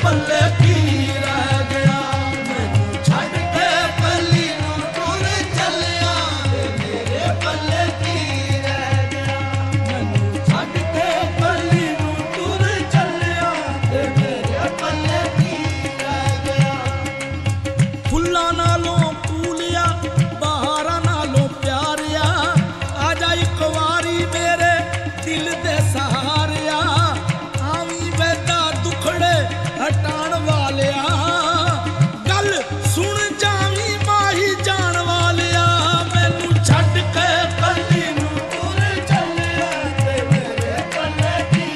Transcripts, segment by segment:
पल्ले की रह गया मैनू छड़ के पल्ली नू तुर चलिया मेरे पल्ले की रह गया मैनू छड़ के पल्ली नू तुर चलिया मेरे पल्ले की रह गया फुल्लां नालों फूलिया बहारां नालों प्यारिया आ जा इक वारी मेरे दिल दे सहारिया आवी वैदा दुखड़े हटाण वालिया गल सुन जावी माही जान वालिया मैनू छड्ड के पल्ली नू तुर चलिया ते मेरे पल्ले की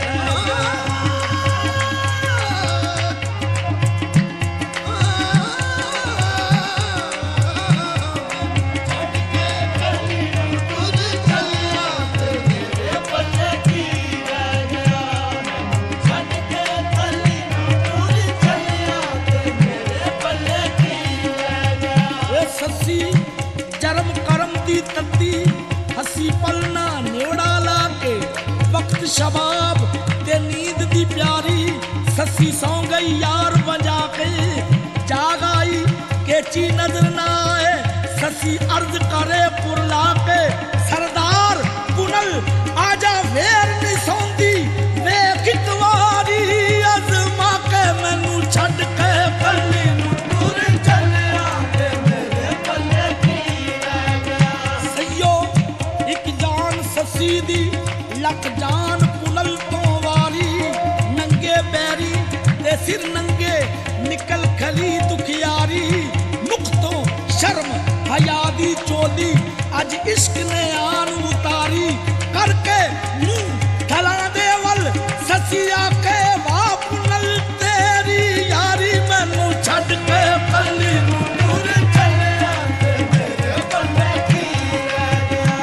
छड्ड के पल्ली नू तुर चलिया ते मेरे पल्ले की रह गया छड्ड के पल्ली नू तुर चलिया ते मेरे पल्ले की रह गया ए सस्सी जरम करम दी तत्ती हसी पलना नेवड़ा ला के वक्त शबाब ते नींद दी प्यारी सस्सी सौ गई यार बजा के जाग आई केची नजर ना आए सस्सी अर्ज करे पुरला के सरदार पुनल आजा वेर नहीं सौंदी वेख इक वारी अज़मा के मैनू छड्ड के पल्ली नू तुर चलिया ते मेरे पल्ले की रह गया सैयो इक जान सस्सी दी लख जान पुनल तो वारी नंगे पैरी ते सिर नंगे निकल खली दुखियारी मुख तो शर्म हया दी चोली अज इश्क ने आन उतारी करके मुंह थला दे वल ससिया के वाह पुनल तेरी यारी मैनू छड्ड के पल्ली नू तुर चलिया ते मेरे पल्ले की रह गया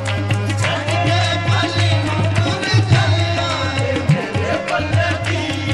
छड्ड के पल्ली नू तुर चलिया ते मेरे पल्ले की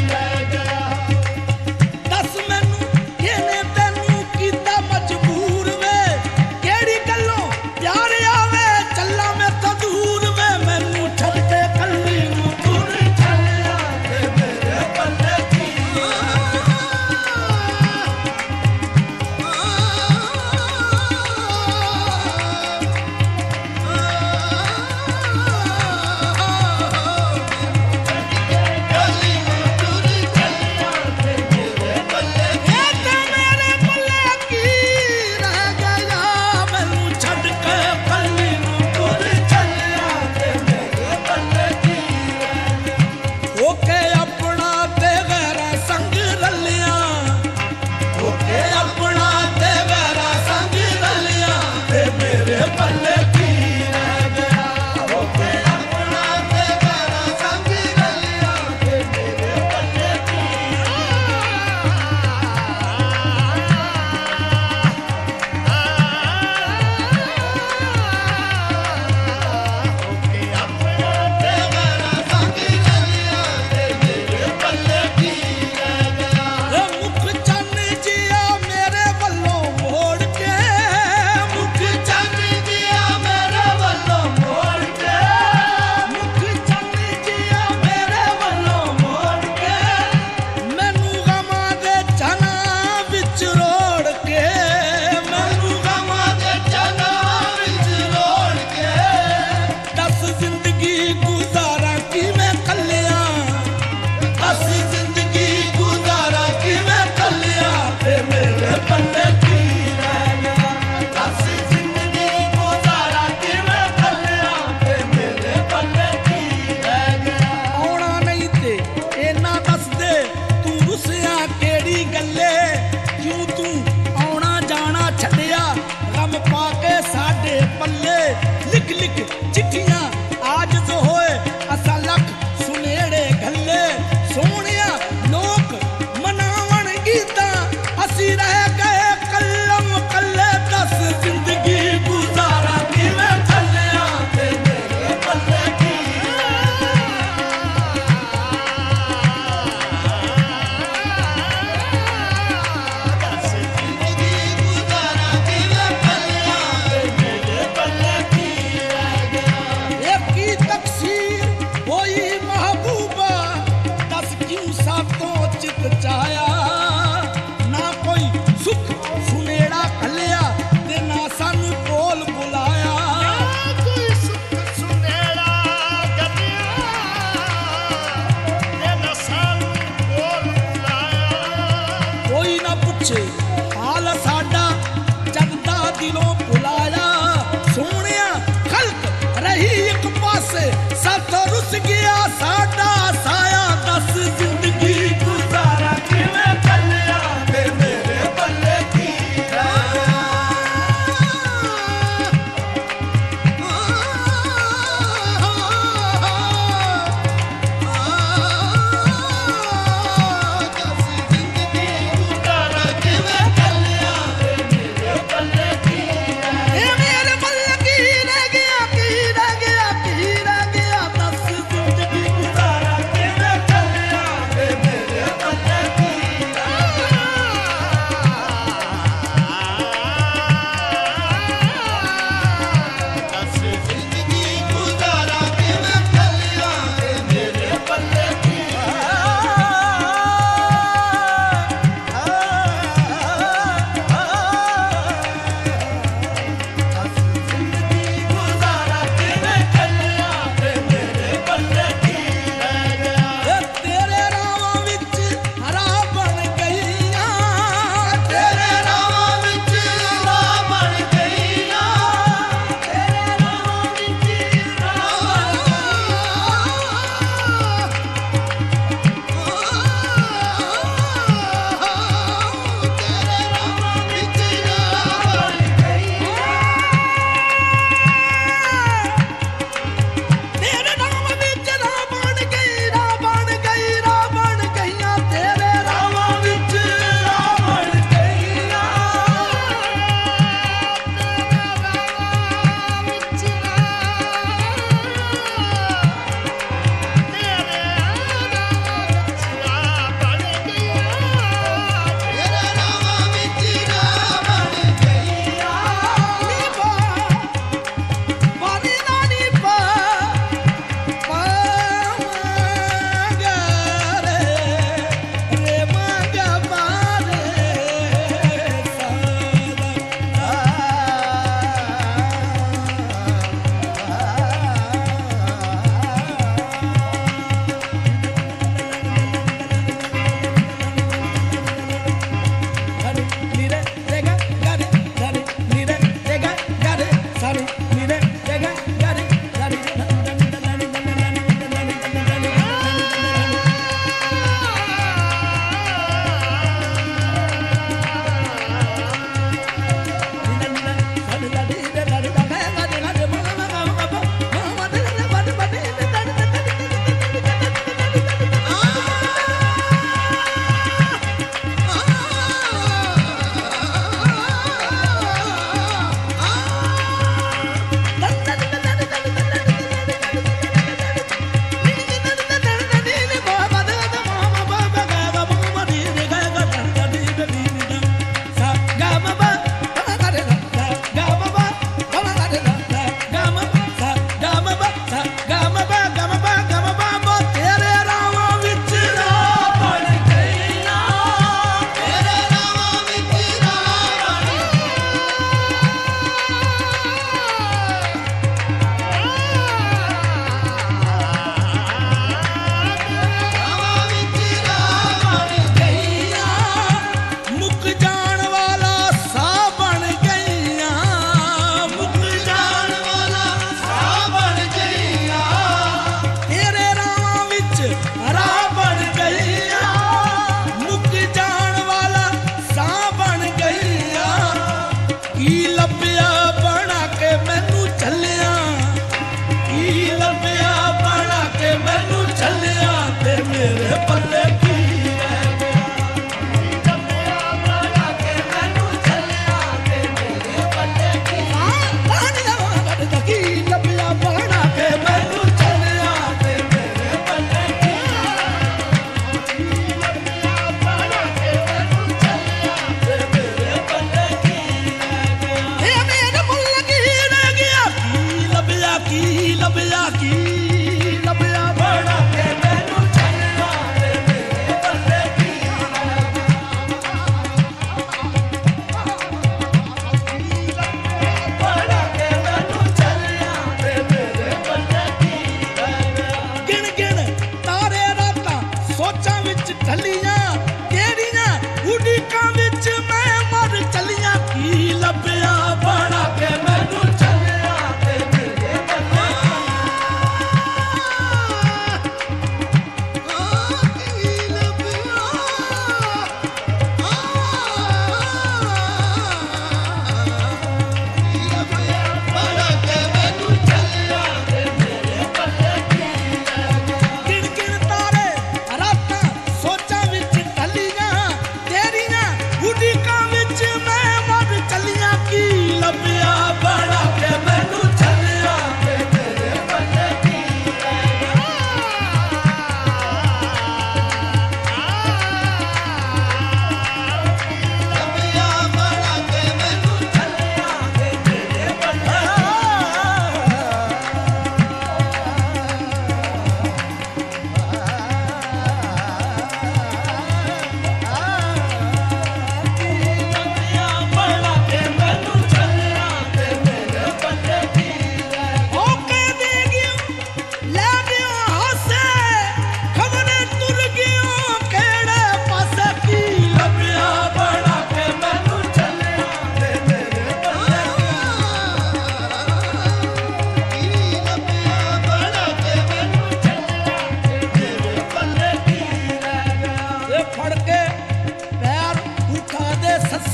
ਪੁੱਛੇ ਹਾਲ ਸਾਡਾ ਜਦ ਦਾ ਦਿਲੋਂ ਭੁਲਾਇਆ ਸੋਹਣਿਆ ਖਲਕ ਰਹੀ ਇੱਕ ਪਾਸੇ ਸਾਥੋਂ ਰੁੱਸ ਗਿਆ ਸਾਡਾ ਸਾਇਆ ਦੱਸ ਜ਼ਿੰਦਗੀ ਗੁਜ਼ਾਰਾ ਕਿਵੇਂ ਚੱਲਿਆ ਤੇ ਮੇਰੇ ਪੱਲੇ ਕੀ ਰਹਿ ਗਿਆ ਦੱਸ ਜ਼ਿੰਦਗੀ ਗੁਜ਼ਾਰਾ ਕਿਵੇਂ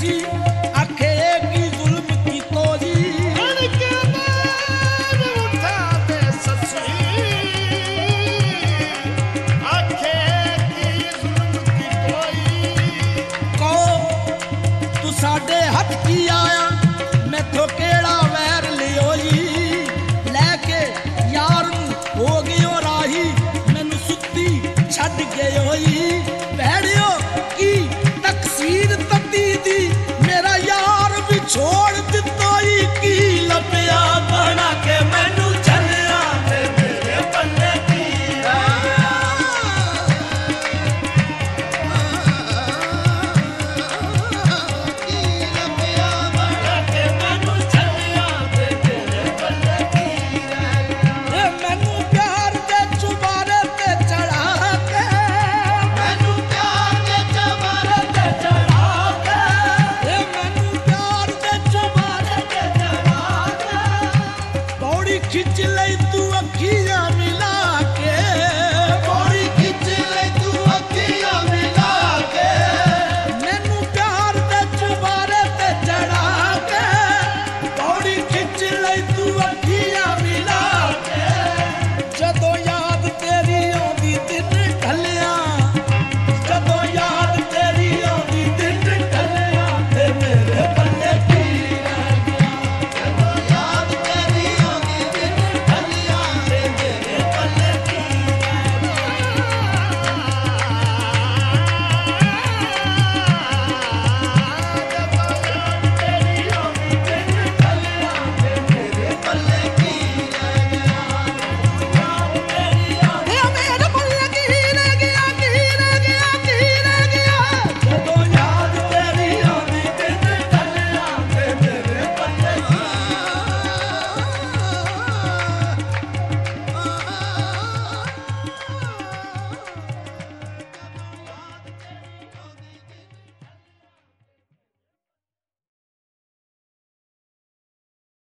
ससी आखे की जुल्म की तो जी बन के बार उठा दे ससी आखे की जुल्म की तोई को तू साडे